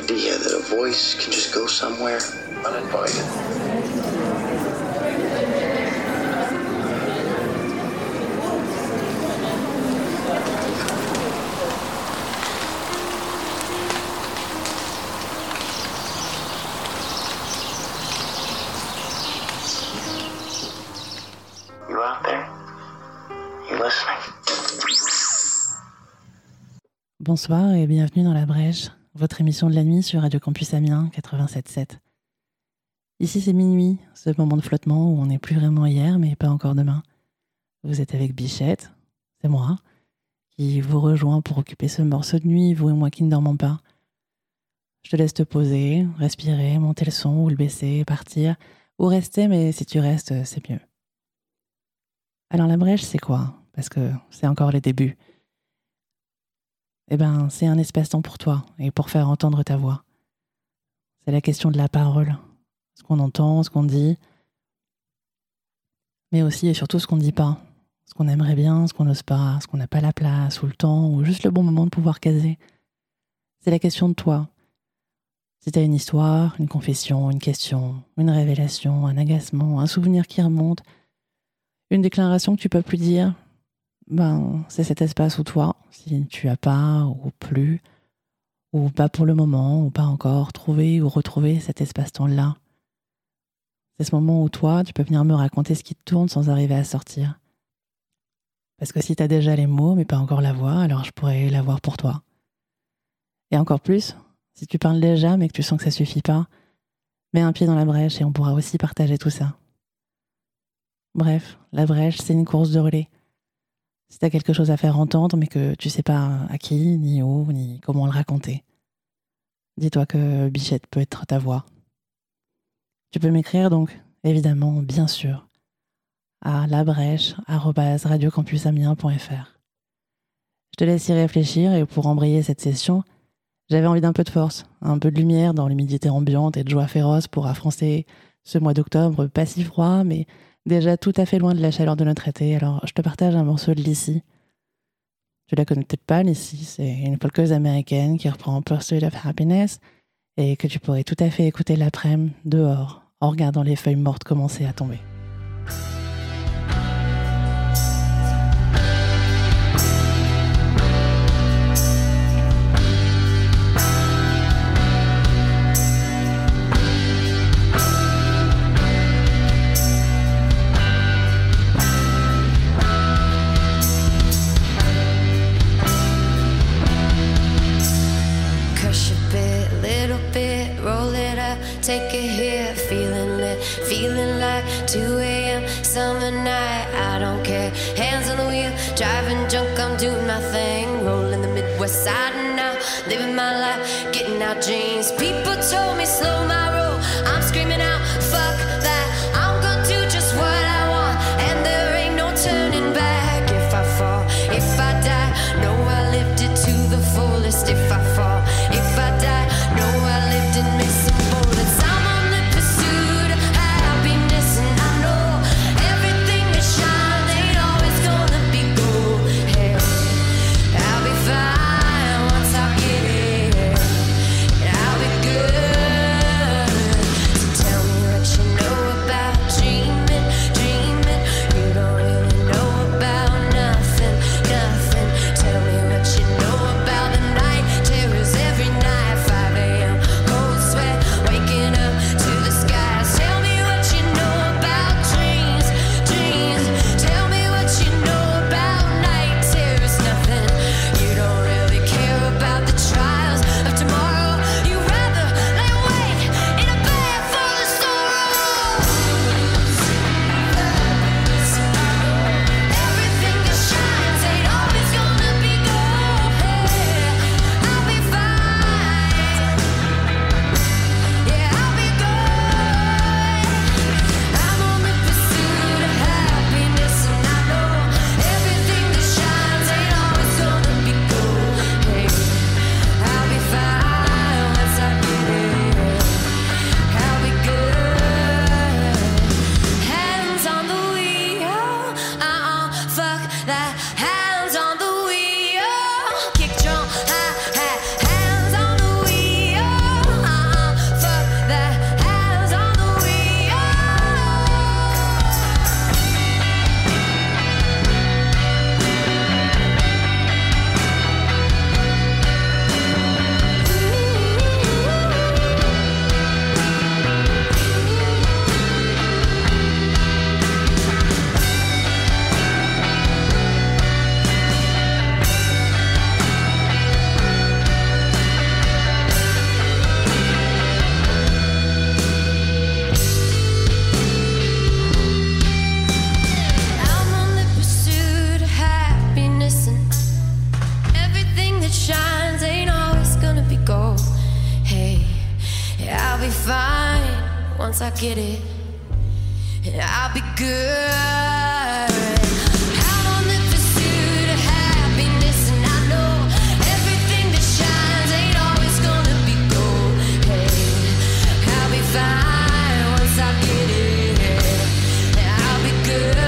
idea that a voice can just go somewhere uninvited. You out there? You listening? Bonsoir et bienvenue dans La Brèche, votre émission de la nuit sur Radio Campus Amiens 87.7. Ici c'est minuit, ce moment de flottement où on n'est plus vraiment hier mais pas encore demain. Vous êtes avec Bichette, c'est moi, qui vous rejoint pour occuper ce morceau de nuit, vous et moi qui ne dormons pas. Je te laisse te poser, respirer, monter le son ou le baisser, partir, ou rester, mais si tu restes, c'est mieux. Alors La Brèche c'est quoi ? Parce que c'est encore les débuts. Eh ben, c'est un espace-temps pour toi et pour faire entendre ta voix. C'est la question de la parole, ce qu'on entend, ce qu'on dit, mais aussi et surtout ce qu'on ne dit pas, ce qu'on aimerait bien, ce qu'on n'ose pas, ce qu'on n'a pas la place ou le temps ou juste le bon moment de pouvoir caser. C'est la question de toi. Si t'as une histoire, une confession, une question, une révélation, un agacement, un souvenir qui remonte, une déclaration que tu peux plus dire, ben, c'est cet espace où toi, si tu as pas ou plus, ou pas pour le moment, ou pas encore trouvé ou retrouvé cet espace-temps-là, c'est ce moment où toi, tu peux venir me raconter ce qui te tourne sans arriver à sortir. Parce que si t'as déjà les mots mais pas encore la voix, alors je pourrais l'avoir pour toi. Et encore plus, si tu parles déjà mais que tu sens que ça suffit pas, mets un pied dans la brèche et on pourra aussi partager tout ça. Bref, la brèche, c'est une course de relais. Si t'as quelque chose à faire entendre, mais que tu sais pas à qui, ni où, ni comment le raconter, dis-toi que Bichette peut être ta voix. Tu peux m'écrire donc, évidemment, bien sûr, à labrèche@radiocampusamiens.fr. Je te laisse y réfléchir et pour embrayer cette session, j'avais envie d'un peu de force, un peu de lumière dans l'humidité ambiante et de joie féroce pour affronter ce mois d'octobre pas si froid, mais déjà tout à fait loin de la chaleur de notre été, alors je te partage un morceau de Lissy. Tu la connais peut-être pas, Lissy, c'est une folkeuse américaine qui reprend Pursuit of Happiness et que tu pourrais tout à fait écouter l'après-midi, dehors, en regardant les feuilles mortes commencer à tomber. Take it here, feeling lit, feeling like 2 a.m. summer night. I don't care, hands on the wheel, driving drunk, I'm doing my thing. Rolling the Midwest side now, living my life, getting out jeans. People told me slow my roll, I'm screaming out, fuck that. I'm gonna do just what I want, and there ain't no turning back. If I fall, if I die, know I lived it to the fullest. If I fall, if I die, know I lived it, miss some bullets. I'll be be fine once I get it. And I'll be good. I'm on the pursuit of happiness, and I know everything that shines ain't always gonna be gold. Hey, I'll be fine once I get it. And I'll be good.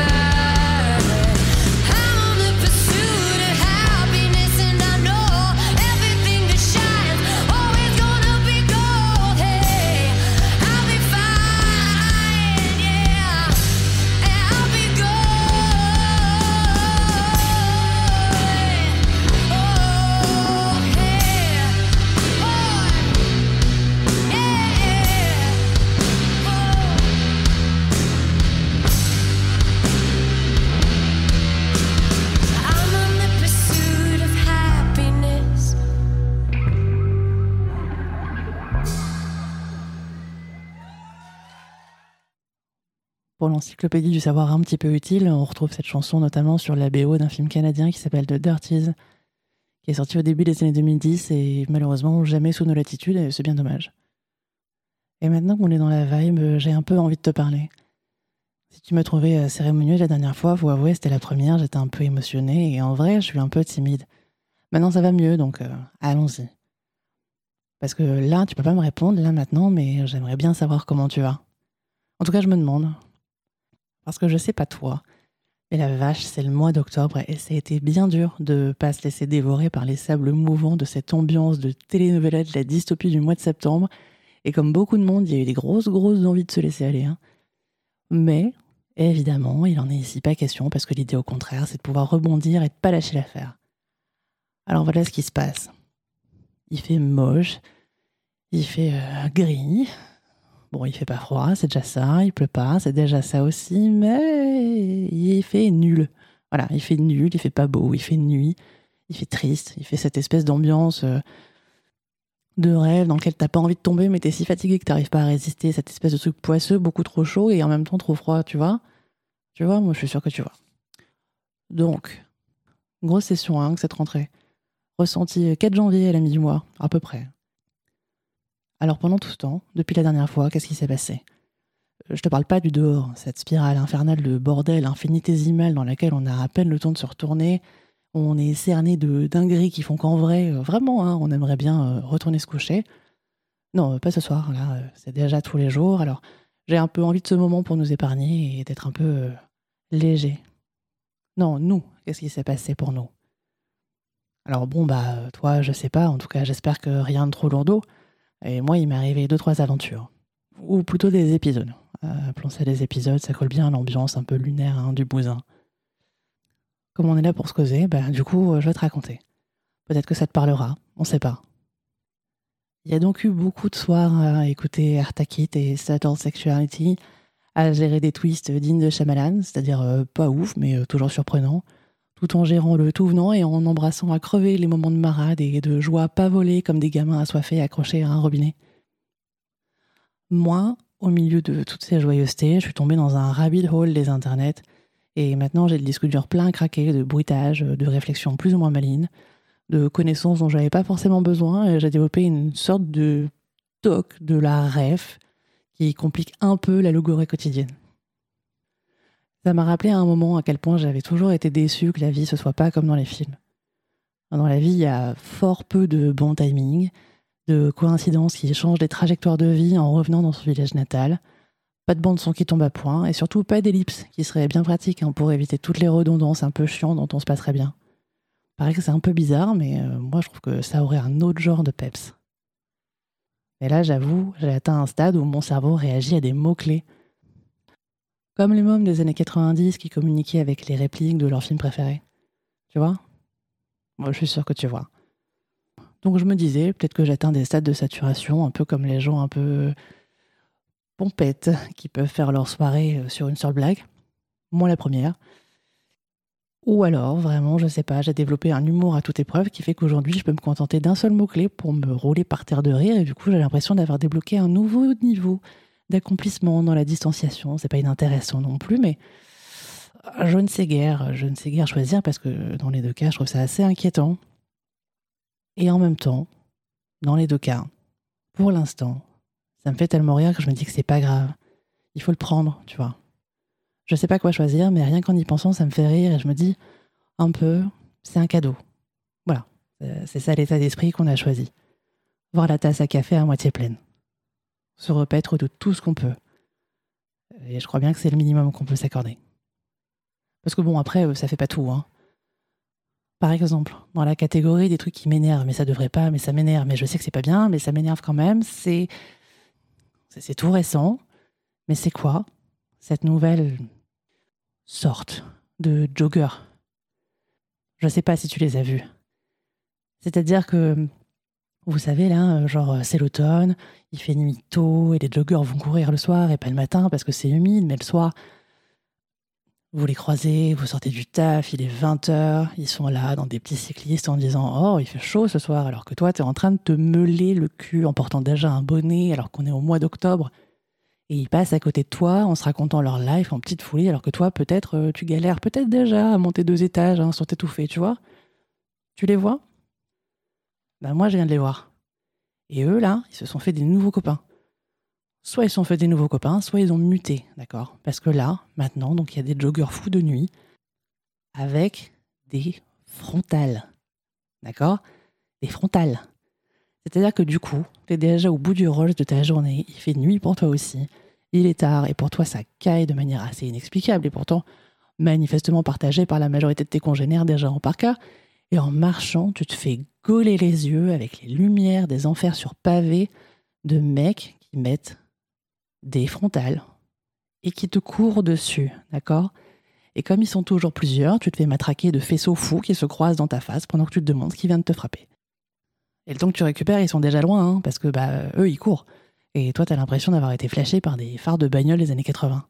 Pour l'encyclopédie du savoir un petit peu utile, on retrouve cette chanson notamment sur la BO d'un film canadien qui s'appelle The Dirties, qui est sorti au début des années 2010 et malheureusement jamais sous nos latitudes, et c'est bien dommage. Et maintenant qu'on est dans la vibe, j'ai un peu envie de te parler. Si tu m'as trouvé cérémonieuse la dernière fois, faut avouer, c'était la première, j'étais un peu émotionnée et en vrai, je suis un peu timide. Maintenant ça va mieux, donc allons-y. Parce que là, tu peux pas me répondre, là maintenant, mais j'aimerais bien savoir comment tu vas. En tout cas, je me demande. Parce que je sais pas toi, mais la vache, c'est le mois d'octobre et ça a été bien dur de pas se laisser dévorer par les sables mouvants de cette ambiance de télénovela de la dystopie du mois de septembre. Et comme beaucoup de monde, il y a eu des grosses envies de se laisser aller. Hein. Mais, évidemment, il en est ici pas question parce que l'idée au contraire, c'est de pouvoir rebondir et de pas lâcher l'affaire. Alors voilà ce qui se passe. Il fait moche, il fait gris. Bon, il fait pas froid, c'est déjà ça, il pleut pas, c'est déjà ça aussi, mais il fait nul. Voilà, il fait nul, il fait pas beau, il fait nuit, il fait triste, il fait cette espèce d'ambiance de rêve dans lequel t'as pas envie de tomber, mais t'es si fatigué que t'arrives pas à résister, cette espèce de truc poisseux, beaucoup trop chaud et en même temps trop froid, tu vois ? Tu vois, moi je suis sûre que tu vois. Donc, grosse session 1, cette rentrée. Ressenti 4 janvier à la mi-du-mois, à peu près. Alors pendant tout ce temps, depuis la dernière fois, qu'est-ce qui s'est passé ? Je te parle pas du dehors, cette spirale infernale de bordel infinitésimale dans laquelle on a à peine le temps de se retourner, on est cerné de dingueries qui font qu'en vrai, vraiment, hein, on aimerait bien retourner se coucher. Non, pas ce soir, là, c'est déjà tous les jours, alors j'ai un peu envie de ce moment pour nous épargner et d'être un peu léger. Non, nous, qu'est-ce qui s'est passé pour nous ? Alors bon, toi, je sais pas, en tout cas, j'espère que rien de trop lourdeau. Et moi, il m'est arrivé 2-3 aventures. Ou plutôt des épisodes. Appelons ça des épisodes, ça colle bien à l'ambiance un peu lunaire du bousin. Comme on est là pour se causer, du coup, je vais te raconter. Peut-être que ça te parlera, on sait pas. Il y a donc eu beaucoup de soirs à écouter Artakit et Subtle Sexuality, à gérer des twists dignes de Shyamalan, c'est-à-dire pas ouf, mais toujours surprenant, tout en gérant le tout venant et en embrassant à crever les moments de marade et de joie pas volés comme des gamins assoiffés accrochés à un robinet. Moi, au milieu de toutes ces joyeusetés, je suis tombée dans un rabbit hole des internets et maintenant j'ai le disque dur plein craqué de bruitages, de réflexions plus ou moins malines, de connaissances dont j'avais pas forcément besoin et j'ai développé une sorte de toc de la ref qui complique un peu la logorée quotidienne. Ça m'a rappelé à un moment à quel point j'avais toujours été déçue que la vie ne soit pas comme dans les films. Dans la vie, il y a fort peu de bon timing, de coïncidences qui changent des trajectoires de vie en revenant dans son village natal, pas de bande-son qui tombe à point, et surtout pas d'ellipse, qui serait bien pratique pour éviter toutes les redondances un peu chiantes dont on se passerait bien. Paraît que c'est un peu bizarre, mais moi je trouve que ça aurait un autre genre de peps. Mais là, j'avoue, j'ai atteint un stade où mon cerveau réagit à des mots-clés. Comme les mômes des années 90 qui communiquaient avec les répliques de leurs films préférés. Tu vois ? Moi, je suis sûre que tu vois. Donc je me disais, peut-être que j'atteins des stades de saturation, un peu comme les gens un peu pompettes qui peuvent faire leur soirée sur une seule blague. Moi, la première. Ou alors, vraiment, je sais pas, j'ai développé un humour à toute épreuve qui fait qu'aujourd'hui, je peux me contenter d'un seul mot-clé pour me rouler par terre de rire et du coup, j'ai l'impression d'avoir débloqué un nouveau niveau d'accomplissement dans la distanciation. C'est pas inintéressant non plus, mais je ne sais guère choisir parce que dans les deux cas, je trouve ça assez inquiétant. Et en même temps, dans les deux cas, pour l'instant, Ça me fait tellement rire que je me dis que c'est pas grave. Il faut le prendre, tu vois. Je sais pas quoi choisir, mais rien qu'en y pensant, ça me fait rire et je me dis, un peu, c'est un cadeau. Voilà, c'est ça l'état d'esprit qu'on a choisi. Voir la tasse à café à moitié pleine. Se repaître de tout ce qu'on peut. Et je crois bien que c'est le minimum qu'on peut s'accorder. Parce que bon, après, ça fait pas tout, hein. Par exemple, dans la catégorie des trucs qui m'énervent, mais ça devrait pas, mais ça m'énerve, mais je sais que c'est pas bien, mais ça m'énerve quand même, c'est tout récent. Mais c'est quoi cette nouvelle sorte de jogger? Je sais pas si tu les as vus. C'est-à-dire que, vous savez là, genre c'est l'automne, il fait nuit tôt et les joggers vont courir le soir et pas le matin parce que c'est humide, mais le soir, vous les croisez, vous sortez du taf, il est 20h, ils sont là dans des petits cyclistes en disant « Oh, il fait chaud ce soir », alors que toi, t'es en train de te meuler le cul en portant déjà un bonnet alors qu'on est au mois d'octobre. Et ils passent à côté de toi en se racontant leur life en petite folie, alors que toi, peut-être, tu galères peut-être déjà à monter 2 étages sans t'étouffer, tu vois? Tu les vois? Ben moi, je viens de les voir. Et eux, là, ils se sont fait des nouveaux copains. Soit ils se sont fait des nouveaux copains, soit ils ont muté, d'accord? Parce que là, maintenant, donc il y a des joggers fous de nuit avec des frontales, d'accord? Des frontales. C'est-à-dire que du coup, t'es déjà au bout du rush de ta journée, il fait nuit pour toi aussi, il est tard, et pour toi ça caille de manière assez inexplicable, et pourtant manifestement partagée par la majorité de tes congénères déjà en parka, et en marchant, tu te fais gauler les yeux avec les lumières des enfers sur pavé de mecs qui mettent des frontales et qui te courent dessus, d'accord? Et comme ils sont toujours plusieurs, tu te fais matraquer de faisceaux fous qui se croisent dans ta face pendant que tu te demandes qui vient de te frapper. Et le temps que tu récupères, ils sont déjà loin, hein, parce que eux, ils courent. Et toi, t'as l'impression d'avoir été flashé par des phares de bagnole des années 80.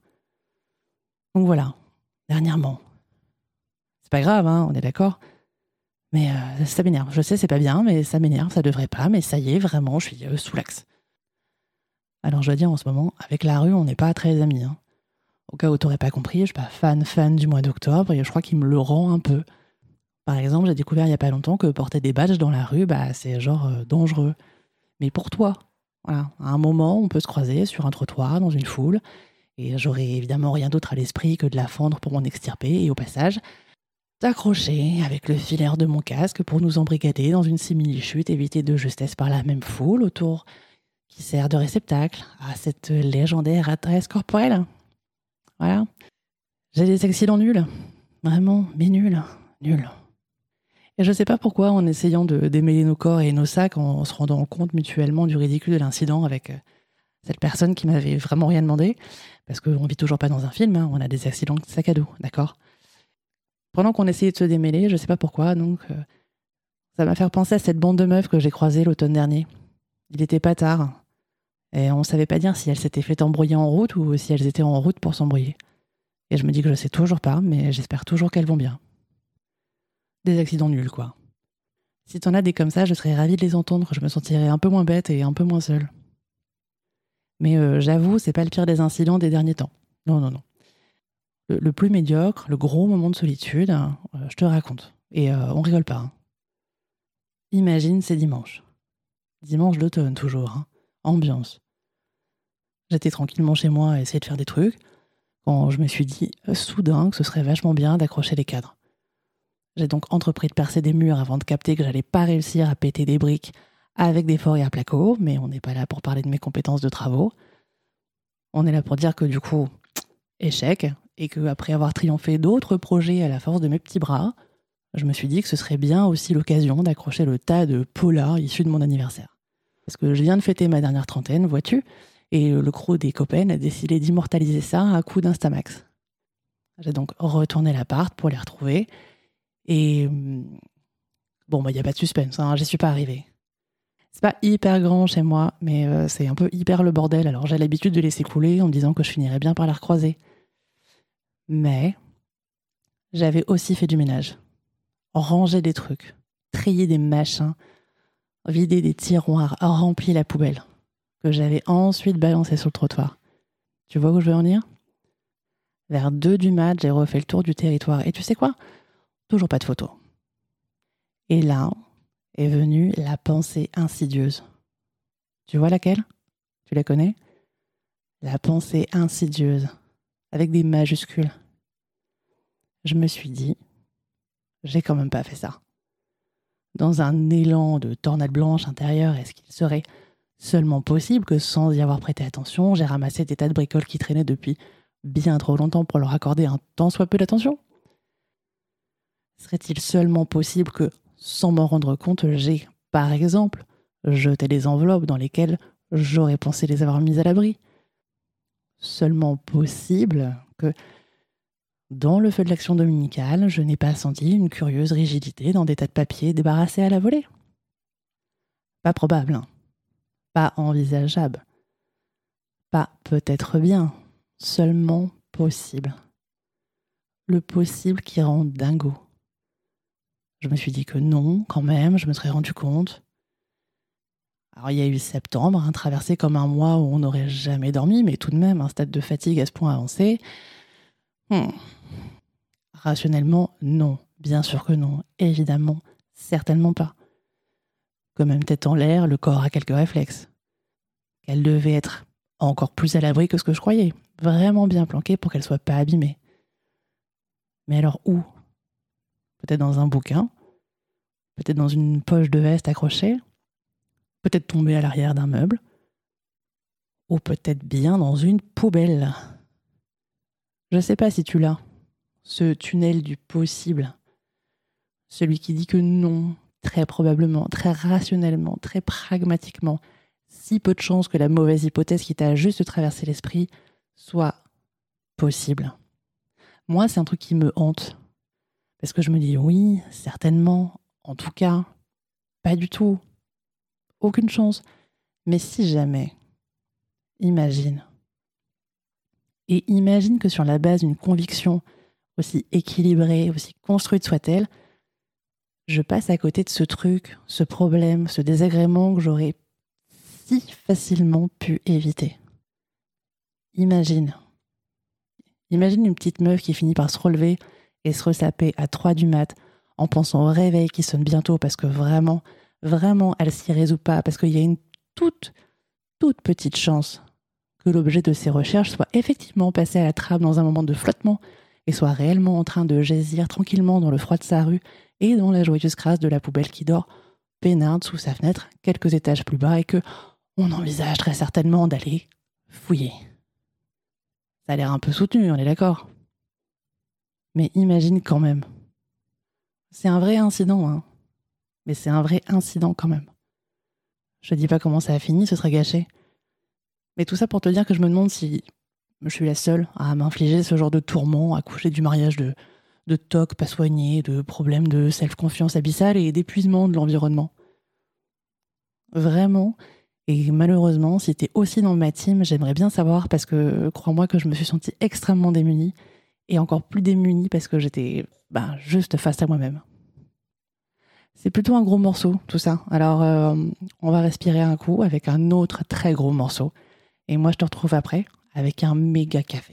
Donc voilà, dernièrement. C'est pas grave, hein, on est d'accord. Mais ça m'énerve. Je sais, c'est pas bien, mais ça m'énerve, ça devrait pas. Mais ça y est, vraiment, je suis sous l'axe. Alors je dois dire, en ce moment, avec la rue, on n'est pas très amis. Hein. Au cas où t'aurais pas compris, je suis pas fan du mois d'octobre, et je crois qu'il me le rend un peu. Par exemple, j'ai découvert il y a pas longtemps que porter des badges dans la rue, c'est genre dangereux. Mais pour toi, voilà, à un moment, on peut se croiser sur un trottoir, dans une foule, et j'aurais évidemment rien d'autre à l'esprit que de la fendre pour m'en extirper, et au passage, t'accrocher avec le filaire de mon casque pour nous embrigader dans une simili-chute évitée de justesse par la même foule autour qui sert de réceptacle à cette légendaire adresse corporelle. Voilà. J'ai des accidents nuls. Vraiment, mais nuls. Nuls. Et je sais pas pourquoi, en essayant de démêler nos corps et nos sacs, en se rendant compte mutuellement du ridicule de l'incident avec cette personne qui m'avait vraiment rien demandé, parce qu'on vit toujours pas dans un film, hein, on a des accidents de sac à dos, d'accord? Pendant qu'on essayait de se démêler, je sais pas pourquoi, donc ça m'a fait penser à cette bande de meufs que j'ai croisée l'automne dernier. Il était pas tard, et on savait pas dire si elles s'étaient fait embrouiller en route ou si elles étaient en route pour s'embrouiller. Et je me dis que je sais toujours pas, mais j'espère toujours qu'elles vont bien. Des accidents nuls, quoi. Si t'en as des comme ça, je serais ravie de les entendre, je me sentirais un peu moins bête et un peu moins seule. Mais j'avoue, c'est pas le pire des incidents des derniers temps. Non, non, non. Le plus médiocre, le gros moment de solitude, je te raconte. Et on rigole pas. Hein. Imagine, c'est dimanche. Dimanche d'automne, toujours. Hein. Ambiance. J'étais tranquillement chez moi à essayer de faire des trucs, quand je me suis dit, soudain, que ce serait vachement bien d'accrocher les cadres. J'ai donc entrepris de percer des murs avant de capter que j'allais pas réussir à péter des briques avec des forts et à placo, mais on n'est pas là pour parler de mes compétences de travaux. On est là pour dire que du coup, échec, et qu'après avoir triomphé d'autres projets à la force de mes petits bras, je me suis dit que ce serait bien aussi l'occasion d'accrocher le tas de polars issus de mon anniversaire. Parce que je viens de fêter ma dernière trentaine, vois-tu, et le crew des copains a décidé d'immortaliser ça à coup d'Instamax. J'ai donc retourné l'appart pour les retrouver, et bon, il n'y a pas de suspense, hein, j'y suis pas arrivée. C'est pas hyper grand chez moi, mais c'est un peu hyper le bordel, alors j'ai l'habitude de laisser couler en me disant que je finirais bien par la recroiser. Mais j'avais aussi fait du ménage. Ranger des trucs, trier des machins, vider des tiroirs, remplir la poubelle, que j'avais ensuite balancé sur le trottoir. Tu vois où je veux en venir ? Vers 2 du mat', j'ai refait le tour du territoire. Et tu sais quoi ? Toujours pas de photo. Et là est venue la pensée insidieuse. Tu vois laquelle ? Tu la connais ? La pensée insidieuse, avec des majuscules. Je me suis dit, j'ai quand même pas fait ça. Dans un élan de tornade blanche intérieure, est-ce qu'il serait seulement possible que sans y avoir prêté attention, j'ai ramassé des tas de bricoles qui traînaient depuis bien trop longtemps pour leur accorder un tant soit peu d'attention ? Serait-il seulement possible que, sans m'en rendre compte, j'ai, par exemple, jeté des enveloppes dans lesquelles j'aurais pensé les avoir mises à l'abri ? Seulement possible que, dans le feu de l'action dominicale, je n'ai pas senti une curieuse rigidité dans des tas de papiers débarrassés à la volée ? Pas probable, hein. Pas envisageable. Pas peut-être bien, seulement possible. Le possible qui rend dingo. Je me suis dit que non, quand même, je me serais rendu compte. Alors il y a eu septembre, traversé comme un mois où on n'aurait jamais dormi, mais tout de même un stade de fatigue à ce point avancé. Rationnellement, non. Bien sûr que non. Évidemment, certainement pas. Comme même tête en l'air, le corps a quelques réflexes. Qu'elle devait être encore plus à l'abri que ce que je croyais. Vraiment bien planquée pour qu'elle soit pas abîmée. Mais alors où ? Peut-être dans un bouquin, peut-être dans une poche de veste accrochée, peut-être tombée à l'arrière d'un meuble, ou peut-être bien dans une poubelle. Je sais pas si tu l'as, ce tunnel du possible, celui qui dit que non, très probablement, très rationnellement, très pragmatiquement, si peu de chances que la mauvaise hypothèse qui t'a juste traversé l'esprit soit possible. Moi, c'est un truc qui me hante. Parce que je me dis oui, certainement, en tout cas, pas du tout, aucune chance. Mais si jamais, imagine. Et imagine que sur la base d'une conviction aussi équilibrée, aussi construite soit-elle, je passe à côté de ce truc, ce problème, ce désagrément que j'aurais si facilement pu éviter. Imagine une petite meuf qui finit par se relever et se ressaper à 3 du mat en pensant au réveil qui sonne bientôt parce que vraiment, elle s'y résout pas, parce qu'il y a une toute petite chance que l'objet de ses recherches soit effectivement passé à la trappe dans un moment de flottement et soit réellement en train de jaisir tranquillement dans le froid de sa rue et dans la joyeuse crasse de la poubelle qui dort peinarde sous sa fenêtre quelques étages plus bas et que on envisage très certainement d'aller fouiller. Ça a l'air un peu soutenu, on est d'accord ? Mais imagine quand même. C'est un vrai incident, hein. Mais c'est un vrai incident quand même. Je dis pas comment ça a fini, ce serait gâché. Mais tout ça pour te dire que je me demande si je suis la seule à m'infliger ce genre de tourments, à coucher du mariage de tocs pas soignés, de problèmes de self-confiance abyssale et d'épuisement de l'environnement. Vraiment. Et malheureusement, si t'es aussi dans ma team, j'aimerais bien savoir parce que crois-moi que je me suis sentie extrêmement démunie. Et encore plus démunie parce que j'étais juste face à moi-même. C'est plutôt un gros morceau, tout ça. Alors, on va respirer un coup avec un autre très gros morceau. Et moi, je te retrouve après avec un méga café.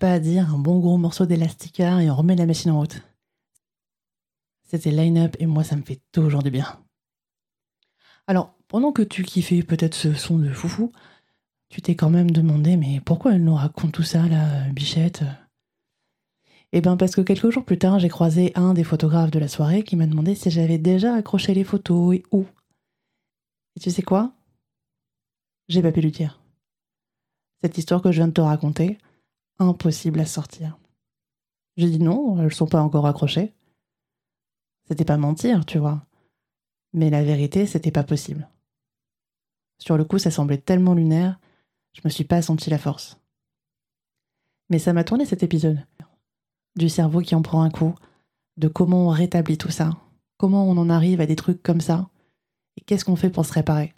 pas à dire, un bon gros morceau d'élastica et on remet la machine en route. C'était line-up et moi ça me fait toujours du bien. Alors, pendant que tu kiffais peut-être ce son de foufou, tu t'es quand même demandé, mais pourquoi elle nous raconte tout ça, là, Bichette ? Eh bien, parce que quelques jours plus tard, j'ai croisé un des photographes de la soirée qui m'a demandé si j'avais déjà accroché les photos et où. Et tu sais quoi ? J'ai pas pu lui dire. Cette histoire que je viens de te raconter, impossible à sortir. J'ai dit non, elles sont pas encore accrochées. C'était pas mentir, tu vois. Mais la vérité, c'était pas possible. Sur le coup, ça semblait tellement lunaire, je me suis pas senti la force. Mais ça m'a tourné cet épisode. Du cerveau qui en prend un coup, de comment on rétablit tout ça, comment on en arrive à des trucs comme ça, et qu'est-ce qu'on fait pour se réparer.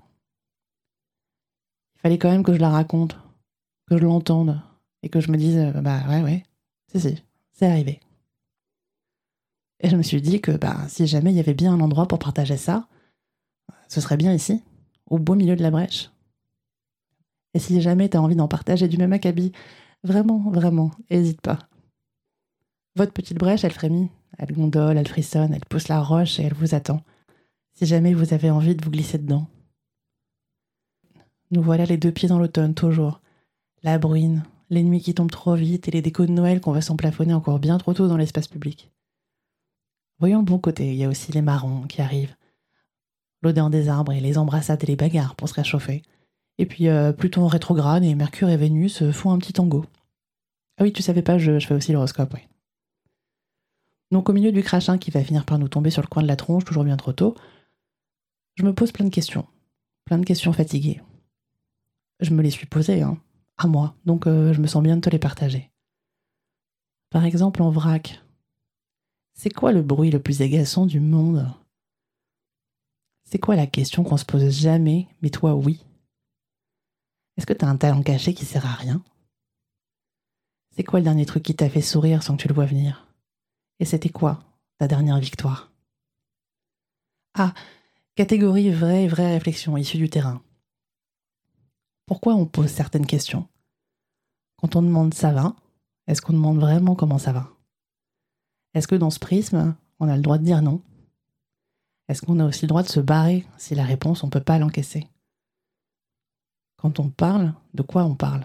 Il fallait quand même que je la raconte, que je l'entende, et que je me dise, ouais, si, c'est arrivé. Et je me suis dit que si jamais il y avait bien un endroit pour partager ça, ce serait bien ici, au beau milieu de la brèche. Et si jamais t'as envie d'en partager du même acabit, vraiment, hésite pas. Votre petite brèche, elle frémit, elle gondole, elle frissonne, elle pousse la roche et elle vous attend. Si jamais vous avez envie de vous glisser dedans. Nous voilà les deux pieds dans l'automne, toujours. La bruine, les nuits qui tombent trop vite et les décos de Noël qu'on va s'emplafonner encore bien trop tôt dans l'espace public. Voyons le bon côté, il y a aussi les marrons qui arrivent. L'odeur des arbres et les embrassades et les bagarres pour se réchauffer. Et puis Pluton rétrograde et Mercure et Vénus font un petit tango. Ah oui, tu savais pas, je fais aussi l'horoscope, oui. Donc au milieu du crachin qui va finir par nous tomber sur le coin de la tronche, toujours bien trop tôt, je me pose plein de questions fatiguées. Je me les suis posées, à moi, donc je me sens bien de te les partager. Par exemple, en vrac, c'est quoi le bruit le plus agaçant du monde ? C'est quoi la question qu'on se pose jamais, mais toi oui ? Est-ce que t'as un talent caché qui sert à rien ? C'est quoi le dernier truc qui t'a fait sourire sans que tu le vois venir ? Et c'était quoi, ta dernière victoire ? Ah, catégorie vraie réflexion issue du terrain. Pourquoi on pose certaines questions ? Quand on demande ça va, est-ce qu'on demande vraiment comment ça va ? Est-ce que dans ce prisme, on a le droit de dire non ? Est-ce qu'on a aussi le droit de se barrer si la réponse, on ne peut pas l'encaisser ? Quand on parle, de quoi on parle ?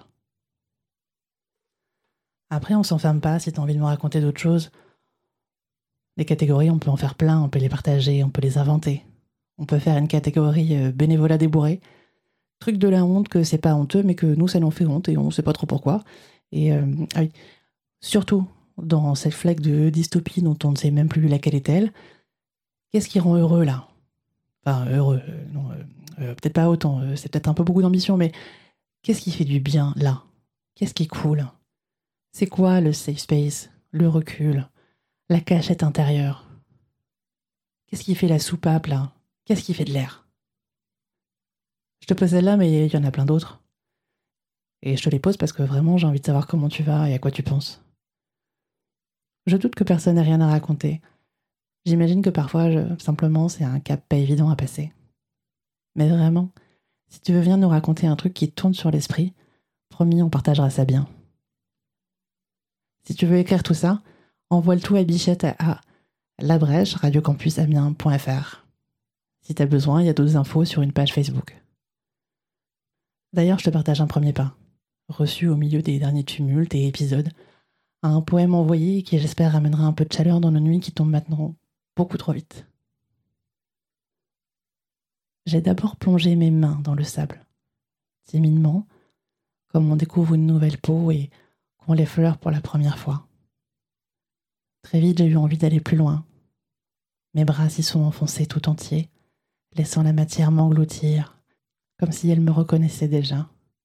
Après, on s'enferme pas si t'as envie de me raconter d'autres choses. Les catégories, on peut en faire plein, on peut les partager, on peut les inventer. On peut faire une catégorie bénévolat débourré, truc de la honte que c'est pas honteux, mais que nous, ça nous fait honte et on sait pas trop pourquoi. Et oui, surtout dans cette flaque de dystopie dont on ne sait même plus laquelle est-elle, qu'est-ce qui rend heureux là ? Enfin, heureux, non, peut-être pas autant, c'est peut-être un peu beaucoup d'ambition, mais qu'est-ce qui fait du bien là ? Qu'est-ce qui est cool ? C'est quoi le safe space, le recul ? La cachette intérieure. Qu'est-ce qui fait la soupape, là ? Qu'est-ce qui fait de l'air ? Je te pose celle-là, mais il y en a plein d'autres. Et je te les pose parce que vraiment, j'ai envie de savoir comment tu vas et à quoi tu penses. Je doute que personne n'ait rien à raconter. J'imagine que parfois, simplement, c'est un cap pas évident à passer. Mais vraiment, si tu veux venir nous raconter un truc qui te tourne sur l'esprit, promis, on partagera ça bien. Si tu veux écrire tout ça, envoie le tout à Bichette à labrèche@radiocampusamiens.fr. Si t'as besoin, il y a d'autres infos sur une page Facebook. D'ailleurs, je te partage un premier pas, reçu au milieu des derniers tumultes et épisodes, un poème envoyé qui, j'espère, amènera un peu de chaleur dans nos nuits qui tombent maintenant beaucoup trop vite. J'ai d'abord plongé mes mains dans le sable, timidement, comme on découvre une nouvelle peau et qu'on l'effleure pour la première fois. Très vite, j'ai eu envie d'aller plus loin. Mes bras s'y sont enfoncés tout entiers, laissant la matière m'engloutir, comme si elle me reconnaissait déjà.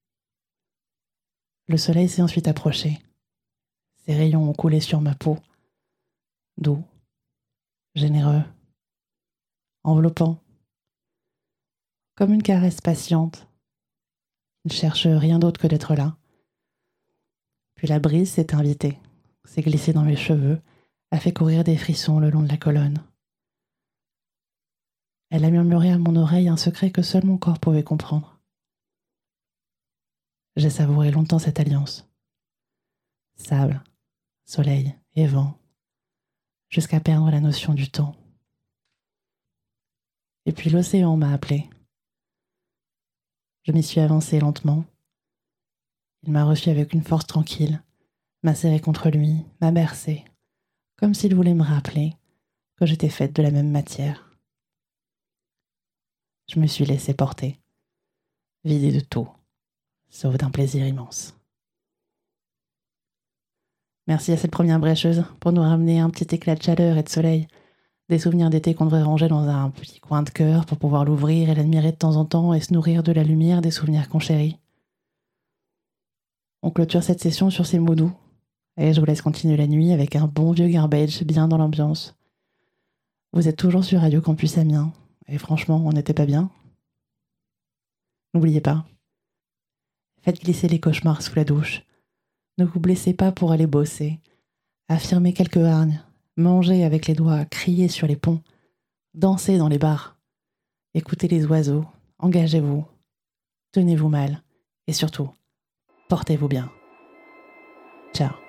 Le soleil s'est ensuite approché. Ses rayons ont coulé sur ma peau, doux, généreux, enveloppant, comme une caresse patiente. Il ne cherche rien d'autre que d'être là. Puis la brise s'est invitée, s'est glissée dans mes cheveux, a fait courir des frissons le long de la colonne. Elle a murmuré à mon oreille un secret que seul mon corps pouvait comprendre. J'ai savouré longtemps cette alliance, Sable, soleil et vent, jusqu'à perdre la notion du temps. Et puis l'océan m'a appelé. Je m'y suis avancée lentement. Il m'a reçue avec une force tranquille, m'a serré contre lui, m'a bercée, comme s'il voulait me rappeler que j'étais faite de la même matière. Je me suis laissée porter, vidée de tout, sauf d'un plaisir immense. Merci à cette première brècheuse pour nous ramener un petit éclat de chaleur et de soleil, des souvenirs d'été qu'on devrait ranger dans un petit coin de cœur pour pouvoir l'ouvrir et l'admirer de temps en temps et se nourrir de la lumière des souvenirs qu'on chérit. On clôture cette session sur ces mots doux et je vous laisse continuer la nuit avec un bon vieux garbage bien dans l'ambiance. Vous êtes toujours sur Radio Campus Amiens et franchement, on n'était pas bien. N'oubliez pas, faites glisser les cauchemars sous la douche. Ne vous blessez pas pour aller bosser. Affirmez quelques hargnes. Mangez avec les doigts, criez sur les ponts. Dansez dans les bars. Écoutez les oiseaux. Engagez-vous. Tenez-vous mal. Et surtout, portez-vous bien. Ciao.